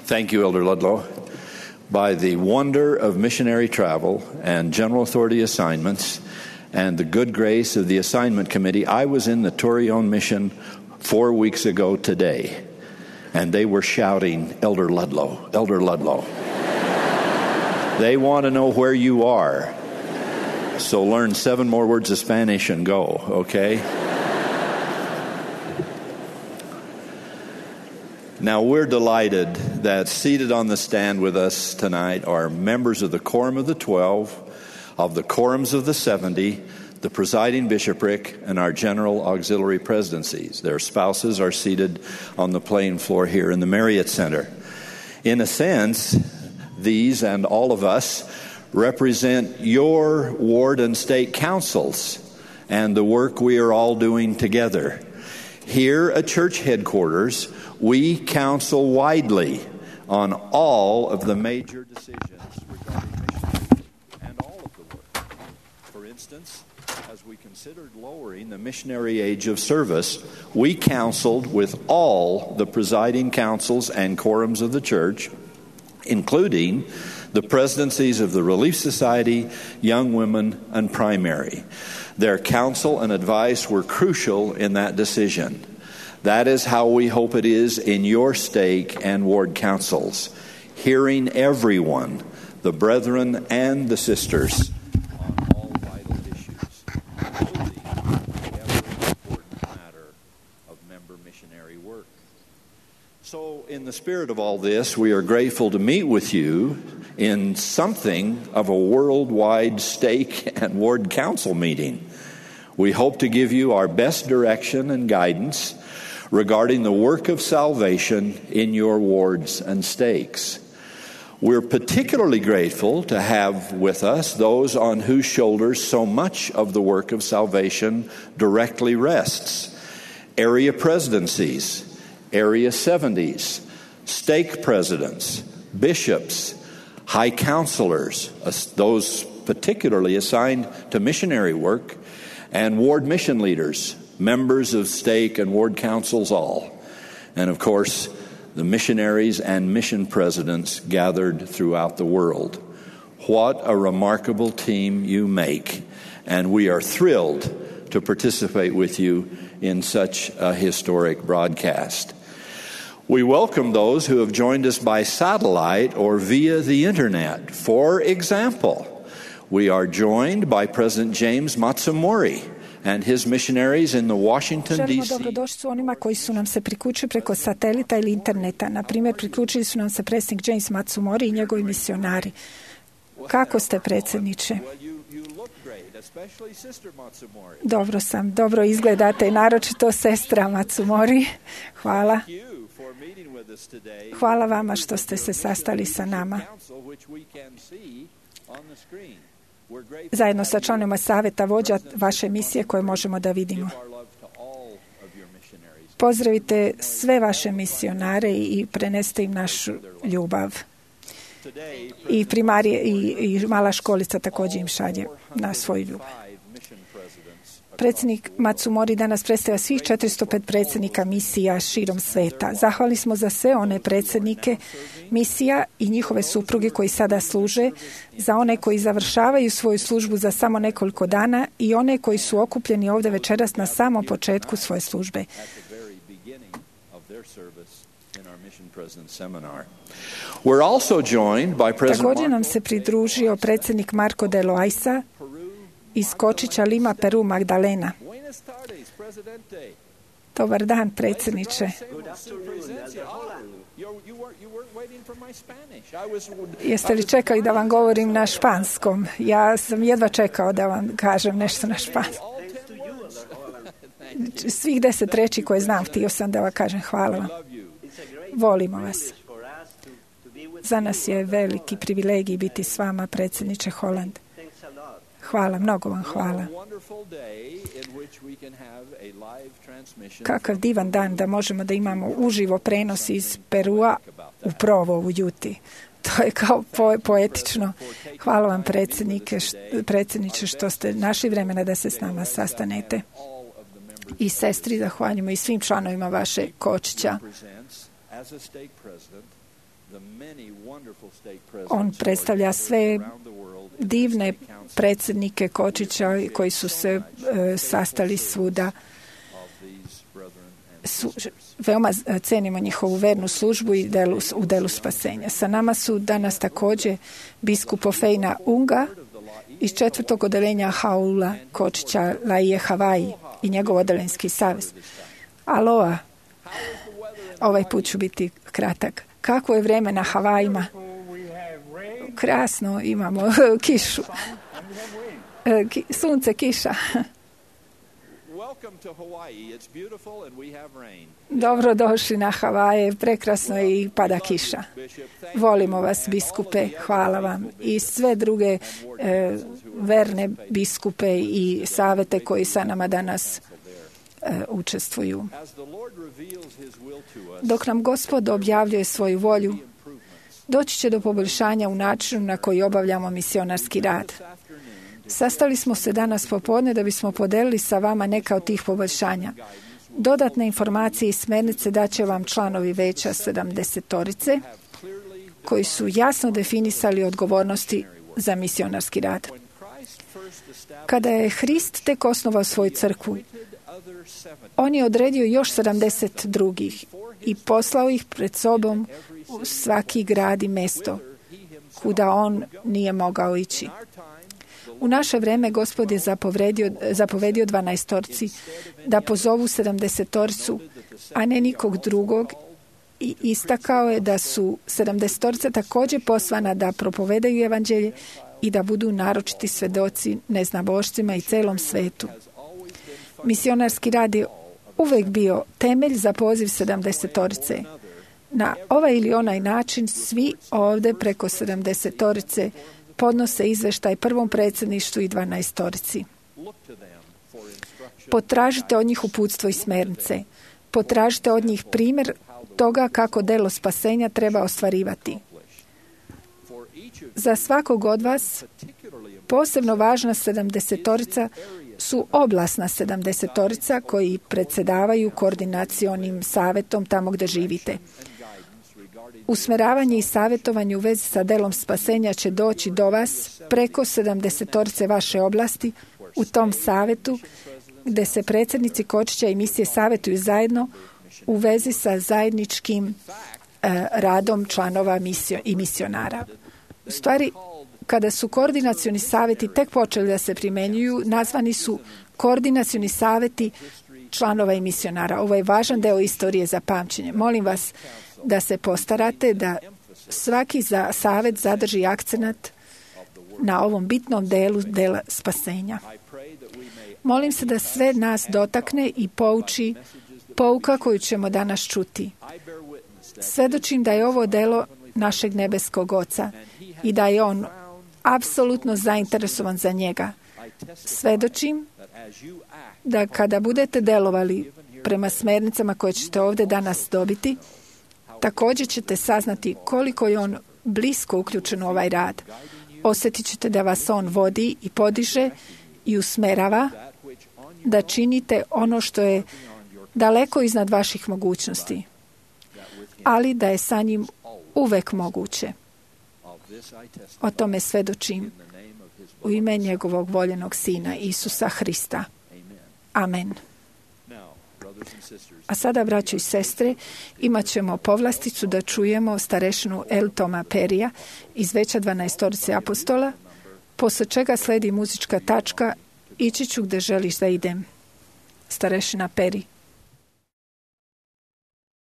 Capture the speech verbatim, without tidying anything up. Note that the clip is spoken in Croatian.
Thank you, Elder Ludlow. By the wonder of missionary travel and general authority assignments and the good grace of the assignment committee, I was in the Torreon mission four weeks ago today, and they were shouting, Elder Ludlow, Elder Ludlow. They want to know where you are. So learn seven more words of Spanish and go, okay? Now, we're delighted that seated on the stand with us tonight are members of the Quorum of the Twelve, of the Quorums of the Seventy, the presiding bishopric, and our general auxiliary presidencies. Their spouses are seated on the playing floor here in the Marriott Center. In a sense, these and all of us represent your ward and state councils and the work we are all doing together. Here at church headquarters, we counsel widely on all of the major decisions regarding missions and all of the work. For instance, as we considered lowering the missionary age of service, we counseled with all the presiding councils and quorums of the church, including the presidencies of the Relief Society, Young Women, and Primary. Their counsel and advice were crucial in that decision. That is how we hope it is in your stake and ward councils, hearing everyone, the brethren and the sisters, on all vital issues, including the ever-important matter of member missionary work. So, in the spirit of all this, we are grateful to meet with you in something of a worldwide stake and ward council meeting. We hope to give you our best direction and guidance regarding the work of salvation in your wards and stakes. We're particularly grateful to have with us those on whose shoulders so much of the work of salvation directly rests. Area presidencies, area seventies, stake presidents, bishops, high counselors, those particularly assigned to missionary work, and ward mission leaders, members of stake and ward councils all, and of course the missionaries and mission presidents gathered throughout the world. What a remarkable team you make, and we are thrilled to participate with you in such a historic broadcast. We welcome those who have joined us by satellite or via the internet. For example, we are joined by President James Matsumori and his missionaries in the Washington, D C. Želimo dobrodošlicu onima koji su nam se priključili preko satelita ili interneta. Na primjer, priključili su nam se predsjednik James Matsumori i njegovi misionari. Kako ste, predsjedniče? Dobro sam, dobro izgledate, naročito sestra Matsumori. Hvala. Hvala vama što ste se sastali sa nama. Zajedno sa članovima savjeta vođa vaše misije koje možemo da vidimo. Pozdravite sve vaše misionare i prenesite im našu ljubav. I primarije i, i mala školica također im šalje na svoju ljubav. Predsjednik Matsumori danas predstavlja svih četiristo pet predsjednika misija širom sveta. Zahvalni smo za sve one predsjednike misija i njihove supruge koji sada služe, za one koji završavaju svoju službu za samo nekoliko dana i one koji su okupljeni ovdje večeras na samom početku svoje službe. Također nam se pridružio predsjednik Marko de Loaiza iz Kočića, Lima, Peru, Magdalena. Dobar dan, predsjedniče. Jeste li čekali da vam govorim na španskom? Ja sam jedva čekao da vam kažem nešto na španskom. Svih deset reči koje znam, htio sam da vam kažem hvala vam. Volimo vas. Za nas je veliki privilegij biti s vama, predsjedniče Holland. Hvala, mnogo vam hvala. Kakav divan dan da možemo da imamo uživo prenos iz Perua u Provo u Juti. To je kao po, poetično. Hvala vam, predsjednike, predsjedniče, što ste našli vremena da se s nama sastanete. I sestri zahvaljujemo i svim članovima vaše Kočića. On predstavlja sve divne predsjednike kočića koji su se e, sastali svuda. Su, veoma cenimo njihovu vernu službu i delu, u delu spasenja. Sa nama su danas također biskup Ofejna Unga iz četvrtog odeljenja Haula Kočića Laie Havaji i njegov odelenski savez. Aloha, ovaj put ću biti kratak. Kako je vrijeme na Havajima? Krasno, imamo kišu. Ki, sunce, kiša. Dobro došli na Havaje, prekrasno je i pada kiša. Volimo vas, biskupe, hvala vam. I sve druge e, verne biskupe i savete koji sa nama danas e, učestvuju. Dok nam Gospod objavljuje svoju volju, doći će do poboljšanja u načinu na koji obavljamo misionarski rad. Sastali smo se danas popodne da bismo podelili sa vama neka od tih poboljšanja. Dodatne informacije i smjernice daće vam članovi veća sedamdesetorice koji su jasno definisali odgovornosti za misionarski rad. Kada je Hrist tek osnovao svoju crkvu, on je odredio još sedamdeset drugih i poslao ih pred sobom u svaki grad i mesto kuda on nije mogao ići. U naše vrijeme Gospod je zapovedio, zapovedio dvanaestorci da pozovu sedamdesetorcu, a ne nikog drugog, i istakao je da su sedamdesetorca također poslana da propovedaju evanđelje i da budu naročiti svedoci neznabošcima i celom svetu. Misionarski rad je uvijek bio temelj za poziv sedamdesetorice. Na ovaj ili onaj način svi ovdje preko sedamdesetorice podnose izveštaj prvom predsjedništvu i dvanaestorici. Potražite od njih uputstvo i smjernice. Potražite od njih primjer toga kako delo spasenja treba ostvarivati. Za svakog od vas posebno važna sedamdesetorica su oblasna sedamdesetorica koji predsjedavaju koordinacionim savjetom tamo gdje živite. Usmjeravanje i savjetovanje u vezi sa delom spasenja će doći do vas preko sedamdesetorice vaše oblasti u tom savjetu gdje se predsjednici kočića i misije savjetuju zajedno u vezi sa zajedničkim e, radom članova misio i misionara. U stvari, kada su koordinacioni savjeti tek počeli da se primjenjuju, nazvani su koordinacioni savjeti članova i misionara. Ovo je važan deo istorije za pamćenje. Molim vas da se postarate da svaki za savjet zadrži akcenat na ovom bitnom delu dela spasenja. Molim se da sve nas dotakne i pouči pouka koju ćemo danas čuti. Svedočim da je ovo delo našeg nebeskog Oca i da je on apsolutno zainteresovan za njega. Svedočim da kada budete delovali prema smjernicama koje ćete ovdje danas dobiti, također ćete saznati koliko je on blisko uključen u ovaj rad. Osjetit ćete da vas on vodi i podiže i usmerava da činite ono što je daleko iznad vaših mogućnosti, ali da je sa njim uvek moguće. O tome svedočim u ime njegovog voljenog Sina, Isusa Hrista. Amen. A sada, braćo i sestre, imat ćemo povlasticu da čujemo starešinu L. Toma Perija iz veća dvanaestorice apostola, posle čega sledi muzička tačka Ići ću gde želiš da idem. Starešina Peri.